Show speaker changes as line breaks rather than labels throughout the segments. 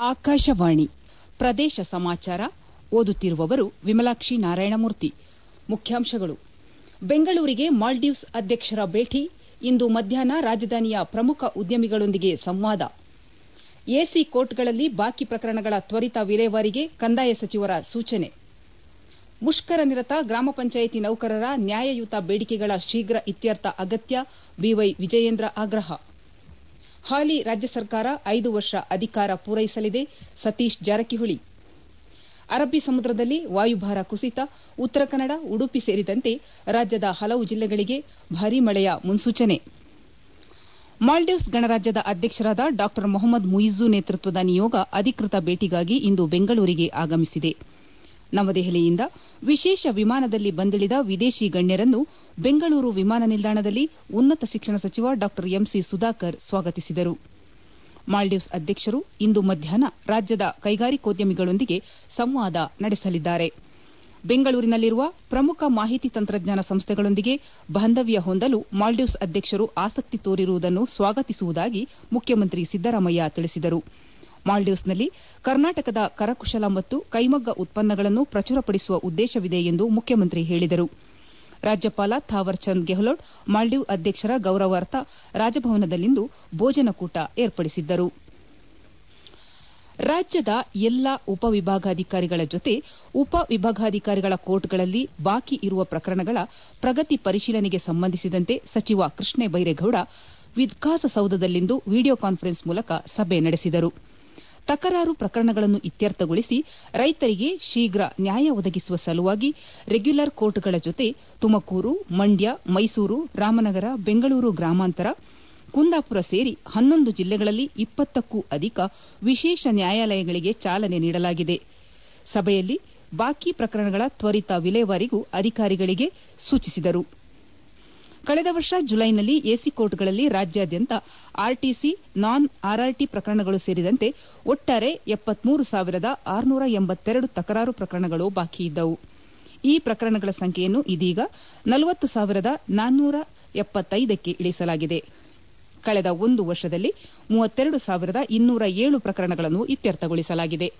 ಆಕಾಶವಾಣಿ ಪ್ರದೇಶ ಸಮಾಚಾರ ಓದುತ್ತಿರುವವರು ವಿಮಲಾಕ್ಷಿ ನಾರಾಯಣಮೂರ್ತಿ. ಮುಖ್ಯಾಂಶಗಳು. ಬೆಂಗಳೂರಿಗೆ ಮಾಲ್ಡೀವ್ಸ್ ಅಧ್ಯಕ್ಷರ ಭೇಟಿ. ಇಂದು ಮಧ್ಯಾಹ್ನ ರಾಜಧಾನಿಯ ಪ್ರಮುಖ ಉದ್ಯಮಿಗಳೊಂದಿಗೆ ಸಂವಾದ. ಎಸಿ ಕೋರ್ಟ್ಗಳಲ್ಲಿ ಬಾಕಿ ಪ್ರಕರಣಗಳ ತ್ವರಿತ ವಿಲೇವಾರಿಗೆ ಕಂದಾಯ ಸಚಿವರ ಸೂಚನೆ. ಮುಷ್ಕರ ನಿರತ ಗ್ರಾಮ ಪಂಚಾಯಿತಿ ನೌಕರರ ನ್ಯಾಯಯುತ ಬೇಡಿಕೆಗಳ ಶೀಘ್ರ ಇತ್ಯರ್ಥ ಅಗತ್ಯ. ಬಿವೈ ವಿಜಯೇಂದ್ರ ಆಗ್ರಹ. ಹಾಲಿ ರಾಜ್ಯ ಸರ್ಕಾರ 5 ವರ್ಷ ಅಧಿಕಾರ ಪೂರೈಸಲಿದೆ. ಸತೀಶ್ ಜಾರಕಿಹೊಳಿ. ಅರಬ್ಬಿ ಸಮುದ್ರದಲ್ಲಿ ವಾಯುಭಾರ ಕುಸಿತ. ಉತ್ತರ ಕನ್ನಡ, ಉಡುಪಿ ಸೇರಿದಂತೆ ರಾಜ್ಯದ ಹಲವು ಜಿಲ್ಲೆಗಳಿಗೆ ಭಾರೀ ಮಳೆಯ ಮುನ್ಸೂಚನೆ. ಮಾಲ್ಡೀವ್ಸ್ ಗಣರಾಜ್ಯದ ಅಧ್ಯಕ್ಷರಾದ ಡಾ ಮೊಹಮ್ಮದ್ ಮುಯಿಜ್ಜು ನೇತೃತ್ವದ ನಿಯೋಗ ಅಧಿಕೃತ ಭೇಟಿಗಾಗಿ ಇಂದು ಬೆಂಗಳೂರಿಗೆ ಆಗಮಿಸಿದೆ. ನವದೆಹಲಿಯಿಂದ ವಿಶೇಷ ವಿಮಾನದಲ್ಲಿ ಬಂದಿಳಿದ ವಿದೇಶಿ ಗಣ್ಯರನ್ನು ಬೆಂಗಳೂರು ವಿಮಾನ ನಿಲ್ದಾಣದಲ್ಲಿ ಉನ್ನತ ಶಿಕ್ಷಣ ಸಚಿವ ಡಾ ಎಂಸಿ ಸುಧಾಕರ್ ಸ್ವಾಗತಿಸಿದರು. ಮಾಲ್ಡೀವ್ಸ್ ಅಧ್ಯಕ್ಷರು ಇಂದು ಮಧ್ಯಾಹ್ನ ರಾಜ್ಯದ ಕೈಗಾರಿಕೋದ್ಯಮಿಗಳೊಂದಿಗೆ ಸಂವಾದ ನಡೆಸಲಿದ್ದಾರೆ. ಬೆಂಗಳೂರಿನಲ್ಲಿರುವ ಪ್ರಮುಖ ಮಾಹಿತಿ ತಂತ್ರಜ್ಞಾನ ಸಂಸ್ಥೆಗಳೊಂದಿಗೆ ಬಾಂಧವ್ಯ ಹೊಂದಲು ಮಾಲ್ಡೀವ್ಸ್ ಅಧ್ಯಕ್ಷರು ಆಸಕ್ತಿ ತೋರಿರುವುದನ್ನು ಸ್ವಾಗತಿಸುವುದಾಗಿ ಮುಖ್ಯಮಂತ್ರಿ ಸಿದ್ದರಾಮಯ್ಯ ತಿಳಿಸಿದರು. ಮಾಲ್ಡೀವ್ಸ್ನಲ್ಲಿ ಕರ್ನಾಟಕದ ಕರಕುಶಲ ಮತ್ತು ಕೈಮಗ್ಗ ಉತ್ಪನ್ನಗಳನ್ನು ಪ್ರಚುರಪಡಿಸುವ ಉದ್ದೇಶವಿದೆ ಎಂದು ಮುಖ್ಯಮಂತ್ರಿ ಹೇಳಿದರು. ರಾಜ್ಯಪಾಲ ಥಾವರ್ ಚಂದ್ ಗೆಹ್ಲೋಟ್ ಮಾಲ್ಡೀವ್ ಅಧ್ಯಕ್ಷರ ಗೌರವಾರ್ಥ ರಾಜಭವನದಲ್ಲಿಂದು ಭೋಜನಕೂಟ ಏರ್ಪಡಿಸಿದ್ದರು. ರಾಜ್ಯದ ಎಲ್ಲಾ ಉಪವಿಭಾಗಾಧಿಕಾರಿಗಳ ಜೊತೆ ಉಪವಿಭಾಗಾಧಿಕಾರಿಗಳ ಕೋರ್ಟ್ಗಳಲ್ಲಿ ಬಾಕಿ ಇರುವ ಪ್ರಕರಣಗಳ ಪ್ರಗತಿ ಪರಿಶೀಲನೆಗೆ ಸಂಬಂಧಿಸಿದಂತೆ ಸಚಿವ ಕೃಷ್ಣ ಬೈರೇಗೌಡ ವಿಕಾಸಸೌಧದಲ್ಲಿಂದು ವಿಡಿಯೋ ಕಾನ್ಫರೆನ್ಸ್ ಮೂಲಕ ಸಭೆ ನಡೆಸಿದರು. ತಕರಾರು ಪ್ರಕರಣಗಳನ್ನು ಇತ್ಯರ್ಥಗೊಳಿಸಿ ರೈತರಿಗೆ ಶೀಘ್ರ ನ್ಯಾಯ ಒದಗಿಸುವ ಸಲುವಾಗಿ ರೆಗ್ಯುಲರ್ ಕೋರ್ಟ್ಗಳ ಜೊತೆ ತುಮಕೂರು, ಮಂಡ್ಯ, ಮೈಸೂರು, ರಾಮನಗರ, ಬೆಂಗಳೂರು ಗ್ರಾಮಾಂತರ, ಕುಂದಾಪುರ ಸೇರಿ 11 ಜಿಲ್ಲೆಗಳಲ್ಲಿ 20ಕ್ಕೂ ಅಧಿಕ ವಿಶೇಷ ನ್ಯಾಯಾಲಯಗಳಿಗೆ ಚಾಲನೆ ನೀಡಲಾಗಿದೆ. ಸಭೆಯಲ್ಲಿ ಬಾಕಿ ಪ್ರಕರಣಗಳ ತ್ವರಿತ ವಿಲೇವಾರಿಗೂ ಅಧಿಕಾರಿಗಳಿಗೆ ಸೂಚಿಸಿದರು. ಕಳೆದ ವರ್ಷ ಜುಲೈನಲ್ಲಿ ಎಸಿ ಕೋರ್ಟ್ಗಳಲ್ಲಿ ರಾಜ್ಯಾದ್ಯಂತ ಆರ್ಟಿಸಿ, ನಾನ್ ಆರ್ಆರ್ಟಿ ಪ್ರಕರಣಗಳು ಸೇರಿದಂತೆ ಒಟ್ಟಾರೆ 73,682 ತಕರಾರು ಪ್ರಕರಣಗಳು ಬಾಕಿಯಿದ್ದವು. ಈ ಪ್ರಕರಣಗಳ ಸಂಖ್ಯೆಯನ್ನು ಇದೀಗ 40,475ಕ್ಕೆ ಇಳಿಸಲಾಗಿದೆ. ಕಳೆದ ಒಂದು ವರ್ಷದಲ್ಲಿ 32,207 ಪ್ರಕರಣಗಳನ್ನು ಇತ್ಯರ್ಥಗೊಳಿಸಲಾಗಿದೆ.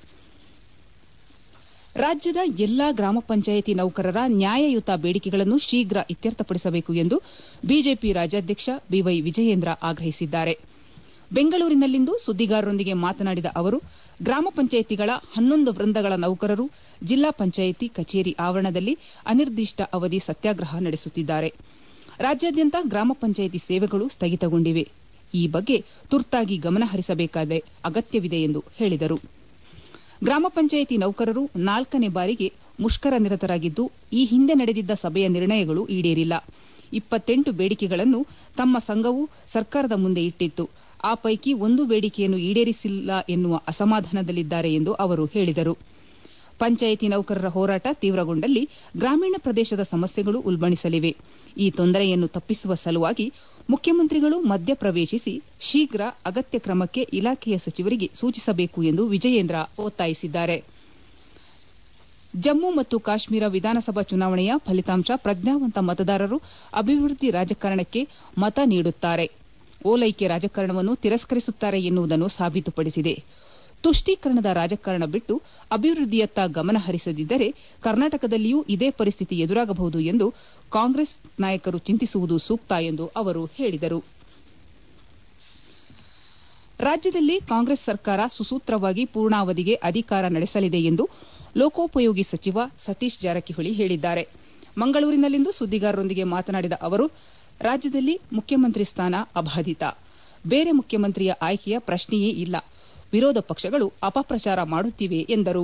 ರಾಜ್ಯದ ಎಲ್ಲಾ ಗ್ರಾಮ ಪಂಚಾಯಿತಿ ನೌಕರರ ನ್ಯಾಯಯುತ ಬೇಡಿಕೆಗಳನ್ನು ಶೀಘ್ರ ಇತ್ಯರ್ಥಪಡಿಸಬೇಕು ಎಂದು ಬಿಜೆಪಿ ರಾಜ್ಯಾಧ್ಯಕ್ಷ ಬಿವೈ ವಿಜಯೇಂದ್ರ ಆಗ್ರಹಿಸಿದ್ದಾರೆ. ಬೆಂಗಳೂರಿನಲ್ಲಿಂದು ಸುದ್ದಿಗಾರರೊಂದಿಗೆ ಮಾತನಾಡಿದ ಅವರು, ಗ್ರಾಮ ಪಂಚಾಯಿತಿಗಳ 11 ವೃಂದಗಳ ನೌಕರರು ಜಿಲ್ಲಾ ಪಂಚಾಯಿತಿ ಕಚೇರಿ ಆವರಣದಲ್ಲಿ ಅನಿರ್ದಿಷ್ಟ ಅವಧಿ ಸತ್ಯಾಗ್ರಹ ನಡೆಸುತ್ತಿದ್ದಾರೆ. ರಾಜ್ಯಾದ್ಯಂತ ಗ್ರಾಮ ಪಂಚಾಯಿತಿ ಸೇವೆಗಳು ಸ್ಥಗಿತಗೊಂಡಿವೆ. ಈ ಬಗ್ಗೆ ತುರ್ತಾಗಿ ಗಮನಹರಿಸಬೇಕಾದ ಅಗತ್ಯವಿದೆ ಎಂದು ಹೇಳಿದರು. ಗ್ರಾಮ ಪಂಚಾಯಿತಿ ನೌಕರರು 4ನೇ ಬಾರಿಗೆ ಮುಷ್ಕರ ನಿರತರಾಗಿದ್ದು, ಈ ಹಿಂದೆ ನಡೆದಿದ್ದ ಸಭೆಯ ನಿರ್ಣಯಗಳು ಈಡೇರಿಲ್ಲ. 28 ಬೇಡಿಕೆಗಳನ್ನು ತಮ್ಮ ಸಂಘವು ಸರ್ಕಾರದ ಮುಂದೆ ಇಟ್ಟಿತ್ತು. ಆ ಪೈಕಿ ಒಂದು ಬೇಡಿಕೆಯನ್ನು ಈಡೇರಿಸಿಲ್ಲ ಎನ್ನುವ ಅಸಮಾಧಾನದಲ್ಲಿದ್ದಾರೆ ಎಂದು ಅವರು ಹೇಳಿದರು. ಪಂಚಾಯಿತಿ ನೌಕರರ ಹೋರಾಟ ತೀವ್ರಗೊಂಡಲ್ಲಿ ಗ್ರಾಮೀಣ ಪ್ರದೇಶದ ಸಮಸ್ಯೆಗಳು ಉಲ್ಬಣಿಸಲಿವೆ. ಈ ತೊಂದರೆಯನ್ನು ತಪ್ಪಿಸುವ ಸಲುವಾಗಿ ಮುಖ್ಯಮಂತ್ರಿಗಳು ಮಧ್ಯಪ್ರವೇಶಿಸಿ ಶೀಘ್ರ ಅಗತ್ಯ ಕ್ರಮಕ್ಕೆ ಇಲಾಖೆಯ ಸಚಿವರಿಗೆ ಸೂಚಿಸಬೇಕು ಎಂದು ವಿಜಯೇಂದ್ರ ಒತ್ತಾಯಿಸಿದ್ದಾರೆ. ಜಮ್ಮು ಮತ್ತು ಕಾಶ್ಮೀರ ವಿಧಾನಸಭಾ ಚುನಾವಣೆಯ ಫಲಿತಾಂಶ ಪ್ರಜ್ಞಾವಂತ ಮತದಾರರು ಅಭಿವೃದ್ಧಿ ರಾಜಕಾರಣಕ್ಕೆ ಮತ ನೀಡುತ್ತಾರೆ, ಓಲೈಕೆ ರಾಜಕಾರಣವನ್ನು ತಿರಸ್ಕರಿಸುತ್ತಾರೆ ಎನ್ನುವುದನ್ನು ಸಾಬೀತುಪಡಿಸಿದೆ. ತುಷ್ಟೀಕರಣದ ರಾಜಕಾರಣ ಬಿಟ್ಟು ಅಭಿವೃದ್ಧಿಯತ್ತ ಗಮನ ಹರಿಸದಿದ್ದರೆ ಕರ್ನಾಟಕದಲ್ಲಿಯೂ ಇದೇ ಪರಿಸ್ಥಿತಿ ಎದುರಾಗಬಹುದು ಎಂದು ಕಾಂಗ್ರೆಸ್ ನಾಯಕರು ಚಿಂತಿಸುವುದು ಸೂಕ್ತ ಎಂದು ಅವರು ಹೇಳಿದರು. ರಾಜ್ಯದಲ್ಲಿ ಕಾಂಗ್ರೆಸ್ ಸರ್ಕಾರ ಸುಸೂತ್ರವಾಗಿ ಪೂರ್ಣಾವಧಿಗೆ ಅಧಿಕಾರ ನಡೆಸಲಿದೆ ಎಂದು ಲೋಕೋಪಯೋಗಿ ಸಚಿವ ಸತೀಶ್ ಜಾರಕಿಹೊಳಿ ಹೇಳಿದ್ದಾರೆ. ಮಂಗಳೂರಿನಲ್ಲಿಂದು ಸುದ್ದಿಗಾರರೊಂದಿಗೆ ಮಾತನಾಡಿದ ಅವರು, ರಾಜ್ಯದಲ್ಲಿ ಮುಖ್ಯಮಂತ್ರಿ ಸ್ಥಾನ ಅಬಾಧಿತ, ಬೇರೆ ಮುಖ್ಯಮಂತ್ರಿಯ ಆಯ್ಕೆಯ ಪ್ರಶ್ನೆಯೇ ಇಲ್ಲ, ವಿರೋಧ ಪಕ್ಷಗಳು ಅಪಪ್ರಚಾರ ಮಾಡುತ್ತಿವೆ ಎಂದರು.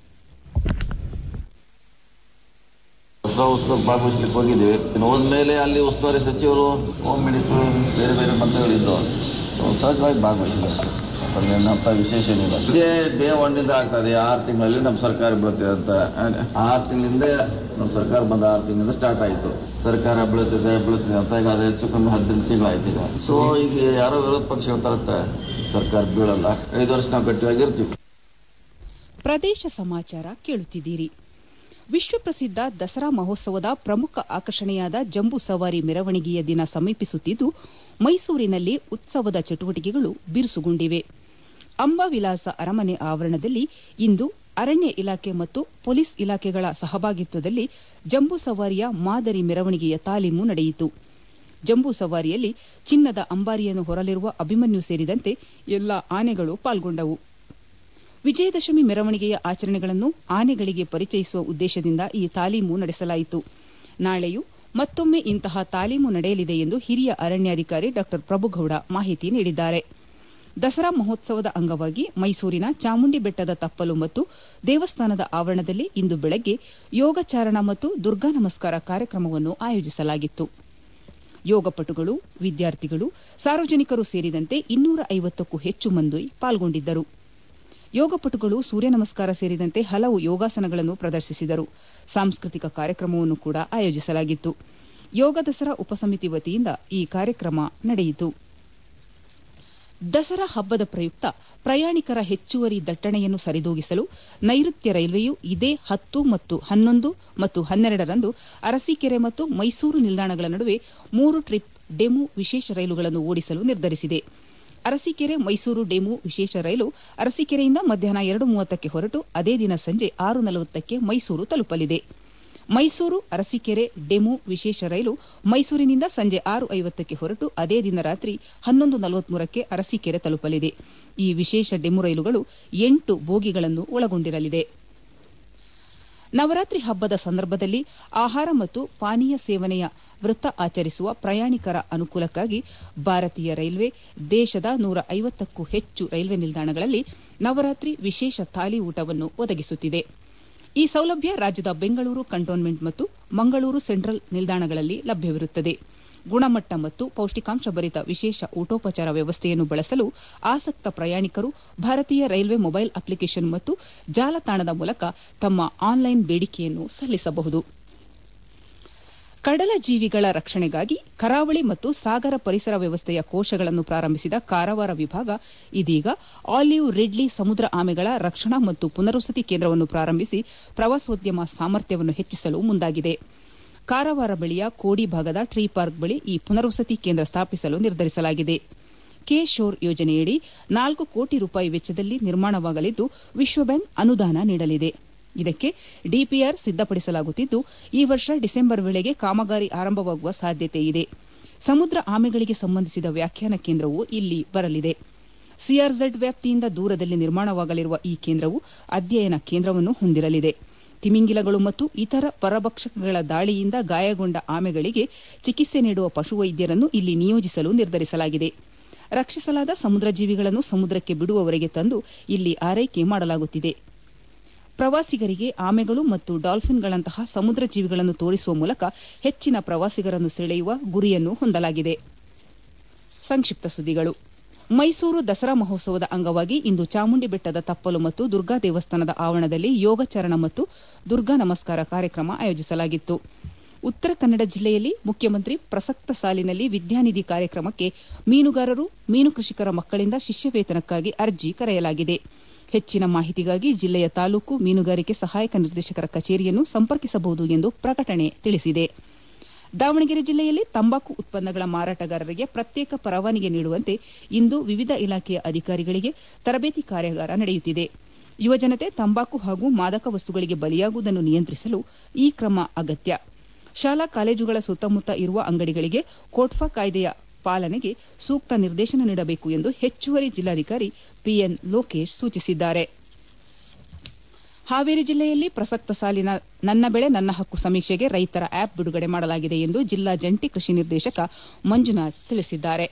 ಭಾಗವಹಿಸಲಿಕ್ಕೆ ಹೋಗಿದ್ದೇವೆ. ಹೋದ್ಮೇಲೆ ಅಲ್ಲಿ ಉಸ್ತುವಾರಿ ಸಚಿವರು, ಹೋಮ್ ಮಿನಿಸ್ಟರ್, ಬೇರೆ ಬೇರೆ ಮಂತ್ರಿಗಳಿದ್ದು ಸಹಜವಾಗಿ ಭಾಗವಹಿಸಿದ್ದಾರೆ. ಅದನ್ನೇನಪ್ಪ ವಿಶೇಷ ಏನಿಲ್ಲ. ಡೇ 1 ಆಗ್ತದೆ. 6 ತಿಂಗಳಲ್ಲಿ ನಮ್ಮ ಸರ್ಕಾರ ಬೀಳುತ್ತೆ ಅಂತ. 6 ತಿಂಗಳಿಂದ ನಮ್ಮ ಸರ್ಕಾರ ಬಂದ 6 ತಿಂಗಳಿಂದ ಸ್ಟಾರ್ಟ್ ಆಯಿತು. ಸರ್ಕಾರ ಬೀಳುತ್ತದೆ ಅಂತ. ಈಗ ಅದು ಹೆಚ್ಚು ಕಮ್ಮಿ 18 ತಿಂಗಳಾಯ್ತು ಈಗ. ಸೊ ಈಗ ಯಾರೋ ವಿರೋಧ ಪಕ್ಷ ಹೇಳ್ತಾರತ್ತೆ ಸರ್ಕಾರ ಬೀಳಲ್ಲ, 5 ವರ್ಷ ನಾವು ಗಟ್ಟಿಯಾಗಿರ್ತೀವಿ.
ಪ್ರದೇಶ ಸಮಾಚಾರ ಕೇಳುತ್ತಿದ್ದೀರಿ. ವಿಶ್ವಪ್ರಸಿದ್ಧ ದಸರಾ ಮಹೋತ್ಸವದ ಪ್ರಮುಖ ಆಕರ್ಷಣೆಯಾದ ಜಂಬೂ ಸವಾರಿ ಮೆರವಣಿಗೆಯ ದಿನ ಸಮೀಪಿಸುತ್ತಿದ್ದು, ಮೈಸೂರಿನಲ್ಲಿ ಉತ್ಸವದ ಚಟುವಟಿಕೆಗಳು ಬಿರುಸುಗೊಂಡಿವೆ. ಅಂಬಾವಿಲಾಸ ಅರಮನೆ ಆವರಣದಲ್ಲಿ ಇಂದು ಅರಣ್ಯ ಇಲಾಖೆ ಮತ್ತು ಪೊಲೀಸ್ ಇಲಾಖೆಗಳ ಸಹಭಾಗಿತ್ವದಲ್ಲಿ ಜಂಬೂ ಸವಾರಿಯ ಮಾದರಿ ಮೆರವಣಿಗೆಯ ತಾಲೀಮು ನಡೆಯಿತು. ಜಂಬೂ ಸವಾರಿಯಲ್ಲಿ ಚಿನ್ನದ ಅಂಬಾರಿಯನ್ನು ಹೊರಲಿರುವ ಅಭಿಮನ್ಯು ಸೇರಿದಂತೆ ಎಲ್ಲಾ ಆನೆಗಳು ಪಾಲ್ಗೊಂಡವು. ವಿಜಯದಶಮಿ ಮೆರವಣಿಗೆಯ ಆಚರಣೆಗಳನ್ನು ಆನೆಗಳಿಗೆ ಪರಿಚಯಿಸುವ ಉದ್ದೇಶದಿಂದ ಈ ತಾಲೀಮು ನಡೆಸಲಾಯಿತು. ನಾಳೆಯೂ ಮತ್ತೊಮ್ಮೆ ಇಂತಹ ತಾಲೀಮು ನಡೆಯಲಿದೆ ಎಂದು ಹಿರಿಯ ಅರಣ್ಯಾಧಿಕಾರಿ ಡಾ ಪ್ರಭುಗೌಡ ಮಾಹಿತಿ ನೀಡಿದ್ದಾರೆ. ದಸರಾ ಮಹೋತ್ಸವದ ಅಂಗವಾಗಿ ಮೈಸೂರಿನ ಚಾಮುಂಡಿ ಬೆಟ್ಟದ ತಪ್ಪಲು ಮತ್ತು ದೇವಸ್ಥಾನದ ಆವರಣದಲ್ಲಿ ಇಂದು ಬೆಳಗ್ಗೆ ಯೋಗಚಾರಣ ಮತ್ತು ದುರ್ಗಾ ನಮಸ್ಕಾರ ಕಾರ್ಯಕ್ರಮವನ್ನು ಆಯೋಜಿಸಲಾಗಿತ್ತು. ಯೋಗಪಟುಗಳು, ವಿದ್ಯಾರ್ಥಿಗಳು, ಸಾರ್ವಜನಿಕರು ಸೇರಿದಂತೆ 250ಕ್ಕೂ ಹೆಚ್ಚು ಮಂದಿ ಪಾಲ್ಗೊಂಡಿದ್ದರು. ಯೋಗಪಟುಗಳು ಸೂರ್ಯ ನಮಸ್ಕಾರ ಸೇರಿದಂತೆ ಹಲವು ಯೋಗಾಸನಗಳನ್ನು ಪ್ರದರ್ಶಿಸಿದರು. ಸಾಂಸ್ಕೃತಿಕ ಕಾರ್ಯಕ್ರಮವನ್ನು ಕೂಡ ಆಯೋಜಿಸಲಾಗಿತ್ತು. ಯೋಗ ದಸರಾ ಉಪಸಮಿತಿ ವತಿಯಿಂದ ಈ ಕಾರ್ಯಕ್ರಮ ನಡೆಯಿತು. ದಸರಾ ಹಬ್ಬದ ಪ್ರಯುಕ್ತ ಪ್ರಯಾಣಿಕರ ಹೆಚ್ಚುವರಿ ದಟ್ಟಣೆಯನ್ನು ಸರಿದೂಗಿಸಲು ನೈಋತ್ಯ ರೈಲ್ವೆಯು ಇದೇ 10 ಮತ್ತು 11 ಮತ್ತು 12ರಂದು ಅರಸೀಕೆರೆ ಮತ್ತು ಮೈಸೂರು ನಿಲ್ದಾಣಗಳ ನಡುವೆ 3 ಟ್ರಿಪ್ ಡೆಮು ವಿಶೇಷ ರೈಲುಗಳನ್ನು ಓಡಿಸಲು ನಿರ್ಧರಿಸಿದೆ. ಅರಸೀಕೆರೆ ಮೈಸೂರು ಡೆಮು ವಿಶೇಷ ರೈಲು ಅರಸೀಕೆರೆಯಿಂದ ಮಧ್ಯಾಹ್ನ 2:30ಕ್ಕೆ ಹೊರಟು ಅದೇ ದಿನ ಸಂಜೆ 6:40ಕ್ಕೆ ಮೈಸೂರು ತಲುಪಲಿದೆ. ಮೈಸೂರು ಅರಸೀಕೆರೆ ಡೆಮು ವಿಶೇಷ ರೈಲು ಮೈಸೂರಿನಿಂದ ಸಂಜೆ 6:50ಕ್ಕೆ ಹೊರಟು ಅದೇ ದಿನ ರಾತ್ರಿ 11:43ಕ್ಕೆ ಅರಸೀಕೆರೆ ತಲುಪಲಿದೆ. ಈ ವಿಶೇಷ ಡೆಮು ರೈಲುಗಳು 8 ಬೋಗಿಗಳನ್ನು ಒಳಗೊಂಡಿರಲಿದೆ. ನವರಾತ್ರಿ ಹಬ್ಬದ ಸಂದರ್ಭದಲ್ಲಿ ಆಹಾರ ಮತ್ತು ಪಾನೀಯ ಸೇವನೆಯ ವೃತ್ತ ಆಚರಿಸುವ ಪ್ರಯಾಣಿಕರ ಅನುಕೂಲಕ್ಕಾಗಿ ಭಾರತೀಯ ರೈಲ್ವೆ ದೇಶದ 150ಕ್ಕೂ ಹೆಚ್ಚು ರೈಲ್ವೆ ನಿಲ್ದಾಣಗಳಲ್ಲಿ ನವರಾತ್ರಿ ವಿಶೇಷ ಥಾಲಿ ಊಟವನ್ನು ಒದಗಿಸುತ್ತಿದೆ. ಈ ಸೌಲಭ್ಯ ರಾಜ್ಯದ ಬೆಂಗಳೂರು ಕಂಟೋನ್ಮೆಂಟ್ ಮತ್ತು ಮಂಗಳೂರು ಸೆಂಟ್ರಲ್ ನಿಲ್ದಾಣಗಳಲ್ಲಿ ಲಭ್ಯವಿರುತ್ತದೆ. ಗುಣಮಟ್ಟ ಮತ್ತು ಪೌಷ್ಟಿಕಾಂಶ ಭರಿತ ವಿಶೇಷ ಊಟೋಪಚಾರ ವ್ಯವಸ್ಥೆಯನ್ನು ಬಳಸಲು ಆಸಕ್ತ ಪ್ರಯಾಣಿಕರು ಭಾರತೀಯ ರೈಲ್ವೆ ಮೊಬೈಲ್ ಅಪ್ಲಿಕೇಷನ್ ಮತ್ತು ಜಾಲತಾಣದ ಮೂಲಕ ತಮ್ಮ ಆನ್ಲೈನ್ ಬೇಡಿಕೆಯನ್ನು ಸಲ್ಲಿಸಬಹುದು. ಕಡಲ ಜೀವಿಗಳ ರಕ್ಷಣೆಗಾಗಿ ಕರಾವಳಿ ಮತ್ತು ಸಾಗರ ಪರಿಸರ ವ್ಯವಸ್ಥೆಯ ಕೋಶಗಳನ್ನು ಪ್ರಾರಂಭಿಸಿದ ಕಾರವಾರ ವಿಭಾಗ ಇದೀಗ ಆಲಿವ್ ರಿಡ್ಲಿ ಸಮುದ್ರ ಆಮೆಗಳ ರಕ್ಷಣಾ ಮತ್ತು ಪುನರ್ವಸತಿ ಕೇಂದ್ರವನ್ನು ಪ್ರಾರಂಭಿಸಿ ಪ್ರವಾಸೋದ್ಯಮ ಸಾಮರ್ಥ್ಯವನ್ನು ಹೆಚ್ಚಿಸಲು ಮುಂದಾಗಿದೆ. ಕಾರವಾರ ಬಳಿಯ ಕೋಡಿ ಭಾಗದ ಟ್ರೀ ಪಾರ್ಕ್ ಬಳಿ ಈ ಪುನರ್ವಸತಿ ಕೇಂದ್ರ ಸ್ಥಾಪಿಸಲು ನಿರ್ಧರಿಸಲಾಗಿದೆ. ಕೆ ಶೋರ್ ಯೋಜನೆಯಡಿ 4 ಕೋಟಿ ರೂಪಾಯಿ ವೆಚ್ಚದಲ್ಲಿ ನಿರ್ಮಾಣವಾಗಲಿದ್ದು ವಿಶ್ವಬ್ಯಾಂಕ್ ಅನುದಾನ ನೀಡಲಿದೆ. ಇದಕ್ಕೆ ಡಿಪಿಆರ್ ಸಿದ್ದಪಡಿಸಲಾಗುತ್ತಿದ್ದು ಈ ವರ್ಷ ಡಿಸೆಂಬರ್ ವೇಳೆಗೆ ಕಾಮಗಾರಿ ಆರಂಭವಾಗುವ ಸಾಧ್ಯತೆ ಇದೆ. ಸಮುದ್ರ ಆಮೆಗಳಿಗೆ ಸಂಬಂಧಿಸಿದ ವ್ಯಾಖ್ಯಾನ ಕೇಂದ್ರವೂ ಇಲ್ಲಿ ಬರಲಿದೆ. ಸಿಆರ್ಝೆಡ್ ವ್ಯಾಪ್ತಿಯಿಂದ ದೂರದಲ್ಲಿ ನಿರ್ಮಾಣವಾಗಲಿರುವ ಈ ಕೇಂದ್ರವು ಅಧ್ಯಯನ ಕೇಂದ್ರವನ್ನು ಹೊಂದಿರಲಿದೆ. ತಿಮಿಂಗಿಲಗಳು ಮತ್ತು ಇತರ ಪರಭಕ್ಷಕಗಳ ದಾಳಿಯಿಂದ ಗಾಯಗೊಂಡ ಆಮೆಗಳಿಗೆ ಚಿಕಿತ್ಸೆ ನೀಡುವ ಪಶುವೈದ್ಯರನ್ನು ಇಲ್ಲಿ ನಿಯೋಜಿಸಲು ನಿರ್ಧರಿಸಲಾಗಿದೆ. ರಕ್ಷಿಸಲಾದ ಸಮುದ್ರ ಜೀವಿಗಳನ್ನು ಸಮುದ್ರಕ್ಕೆ ಬಿಡುವವರೆಗೆ ತಂದು ಇಲ್ಲಿ ಆರೈಕೆ ಮಾಡಲಾಗುತ್ತಿದೆ. ಪ್ರವಾಸಿಗರಿಗೆ ಆಮೆಗಳು ಮತ್ತು ಡಾಲ್ಫಿನ್ಗಳಂತಹ ಸಮುದ್ರ ಜೀವಿಗಳನ್ನು ತೋರಿಸುವ ಮೂಲಕ ಹೆಚ್ಚಿನ ಪ್ರವಾಸಿಗರನ್ನು ಸೆಳೆಯುವ ಗುರಿಯನ್ನು ಹೊಂದಲಾಗಿದೆ. ಸಂಕ್ಷಿಪ್ತ ಸುದ್ದಿಗಳು. ಮೈಸೂರು ದಸರಾ ಮಹೋತ್ಸವದ ಅಂಗವಾಗಿ ಇಂದು ಚಾಮುಂಡಿ ಬೆಟ್ಟದ ತಪ್ಪಲು ಮತ್ತು ದುರ್ಗಾ ದೇವಸ್ಥಾನದ ಆವರಣದಲ್ಲಿ ಯೋಗಚಾರಣ ಮತ್ತು ದುರ್ಗಾ ನಮಸ್ಕಾರ ಕಾರ್ಯಕ್ರಮ ಆಯೋಜಿಸಲಾಗಿತ್ತು. ಉತ್ತರ ಕನ್ನಡ ಜಿಲ್ಲೆಯಲ್ಲಿ ಮುಖ್ಯಮಂತ್ರಿ ಪ್ರಸಕ್ತ ಸಾಲಿನಲ್ಲಿ ವಿದ್ಯಾನಿಧಿ ಕಾರ್ಯಕ್ರಮಕ್ಕೆ ಮೀನುಗಾರರು, ಮೀನು ಕೃಷಿಕರ ಮಕ್ಕಳಿಂದ ಶಿಷ್ಯವೇತನಕ್ಕಾಗಿ ಅರ್ಜಿ ಕರೆಯಲಾಗಿದೆ. ಹೆಚ್ಚಿನ ಮಾಹಿತಿಗಾಗಿ ಜಿಲ್ಲೆಯ ತಾಲೂಕು ಮೀನುಗಾರಿಕೆ ಸಹಾಯಕ ನಿರ್ದೇಶಕರ ಕಚೇರಿಯನ್ನು ಸಂಪರ್ಕಿಸಬಹುದು ಎಂದು ಪ್ರಕಟಣೆ ತಿಳಿಸಿದೆ. ದಾವಣಗೆರೆ ಜಿಲ್ಲೆಯಲ್ಲಿ ತಂಬಾಕು ಉತ್ಪನ್ನಗಳ ಮಾರಾಟಗಾರರಿಗೆ ಪ್ರತ್ಯೇಕ ಪರವಾನಗಿ ನೀಡುವಂತೆ ಇಂದು ವಿವಿಧ ಇಲಾಖೆಯ ಅಧಿಕಾರಿಗಳಿಗೆ ತರಬೇತಿ ಕಾರ್ಯಾಗಾರ ನಡೆಯುತ್ತಿದೆ. ಯುವಜನತೆ ತಂಬಾಕು ಹಾಗೂ ಮಾದಕ ವಸ್ತುಗಳಿಗೆ ಬಲಿಯಾಗುವುದನ್ನು ನಿಯಂತ್ರಿಸಲು ಈ ಕ್ರಮ ಅಗತ್ಯ. ಶಾಲಾ ಕಾಲೇಜುಗಳ ಸುತ್ತಮುತ್ತ ಇರುವ ಅಂಗಡಿಗಳಿಗೆ ಕೋಟ್ಫಾ ಕಾಯ್ದೆಯ ಪಾಲನೆಗೆ ಸೂಕ್ತ ನಿರ್ದೇಶನ ನೀಡಬೇಕು ಎಂದು ಹೆಚ್ಚುವರಿ ಜಿಲ್ಲಾಧಿಕಾರಿ ಪಿಎನ್ ಲೋಕೇಶ್ ಸೂಚಿಸಿದ್ದಾರೆ. ಹಾವೇರಿ ಜಿಲ್ಲೆಯಲ್ಲಿ ಪ್ರಸಕ್ತ ಸಾಲಿನ ನನ್ನ ಬೆಳೆ ನನ್ನ ಹಕ್ಕು ಸಮೀಕ್ಷೆಗೆ ರೈತರ ಆಪ್ ಬಿಡುಗಡೆ ಮಾಡಲಾಗಿದೆ ಎಂದು ಜಿಲ್ಲಾ ಜಂಟಿ ಕೃಷಿ ನಿರ್ದೇಶಕ ಮಂಜುನಾಥ್ ತಿಳಿಸಿದ್ದಾರೆ.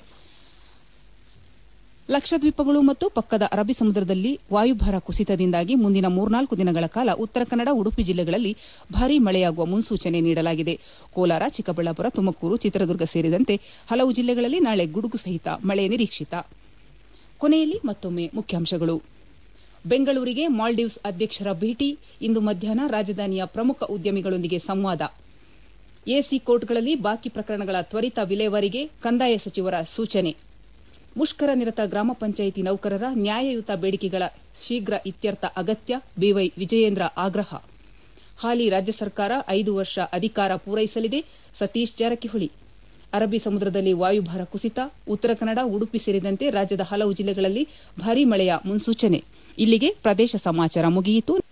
ಲಕ್ಷದ್ವೀಪಗಳು ಮತ್ತು ಪಕ್ಕದ ಅರಬ್ಬಿ ಸಮುದ್ರದಲ್ಲಿ ವಾಯುಭಾರ ಕುಸಿತದಿಂದಾಗಿ ಮುಂದಿನ 3-4 ದಿನಗಳ ಕಾಲ ಉತ್ತರ ಕನ್ನಡ, ಉಡುಪಿ ಜಿಲ್ಲೆಗಳಲ್ಲಿ ಭಾರೀ ಮಳೆಯಾಗುವ ಮುನ್ಸೂಚನೆ ನೀಡಲಾಗಿದೆ. ಕೋಲಾರ, ಚಿಕ್ಕಬಳ್ಳಾಪುರ, ತುಮಕೂರು, ಚಿತ್ರದುರ್ಗ ಸೇರಿದಂತೆ ಹಲವು ಜಿಲ್ಲೆಗಳಲ್ಲಿ ನಾಳೆ ಗುಡುಗು ಸಹಿತ ಮಳೆ ನಿರೀಕ್ಷಿತ. ಕೊನೆಯಲ್ಲಿ ಮತ್ತೊಮ್ಮೆ ಮುಖ್ಯಾಂಶಗಳು. ಬೆಂಗಳೂರಿಗೆ ಮಾಲ್ಡೀವ್ಸ್ ಅಧ್ಯಕ್ಷರ ಭೇಟಿ. ಇಂದು ಮಧ್ಯಾಹ್ನ ರಾಜಧಾನಿಯ ಪ್ರಮುಖ ಉದ್ಯಮಿಗಳೊಂದಿಗೆ ಸಂವಾದ. ಎಸಿ ಕೋರ್ಟ್ಗಳಲ್ಲಿ ಬಾಕಿ ಪ್ರಕರಣಗಳ ತ್ವರಿತ ವಿಲೇವಾರಿಗೆ ಕಂದಾಯ ಸಚಿವರ ಸೂಚನೆ. ಮುಷ್ಕರ ನಿರತ ಗ್ರಾಮ ಪಂಚಾಯಿತಿ ನೌಕರರ ನ್ಯಾಯಯುತ ಬೇಡಿಕೆಗಳ ಶೀಘ್ರ ಇತ್ಯರ್ಥ ಅಗತ್ಯ. ಬಿವೈ ವಿಜಯೇಂದ್ರ ಆಗ್ರಹ. ಹಾಲಿ ರಾಜ್ಯ ಸರ್ಕಾರ 5 ವರ್ಷ ಅಧಿಕಾರ ಪೂರೈಸಲಿದೆ. ಸತೀಶ್ ಜಾರಕಿಹೊಳಿ. ಅರಬ್ಬಿ ಸಮುದ್ರದಲ್ಲಿ ವಾಯುಭಾರ ಕುಸಿತ, ಉತ್ತರ ಕನ್ನಡ, ಉಡುಪಿ ಸೇರಿದಂತೆ ರಾಜ್ಯದ ಹಲವು ಜಿಲ್ಲೆಗಳಲ್ಲಿ ಭಾರೀ ಮಳೆಯ ಮುನ್ಸೂಚನೆ. ಇಲ್ಲಿಗೆ ಪ್ರದೇಶ ಸಮಾಚಾರ ಮುಗಿಯಿತು.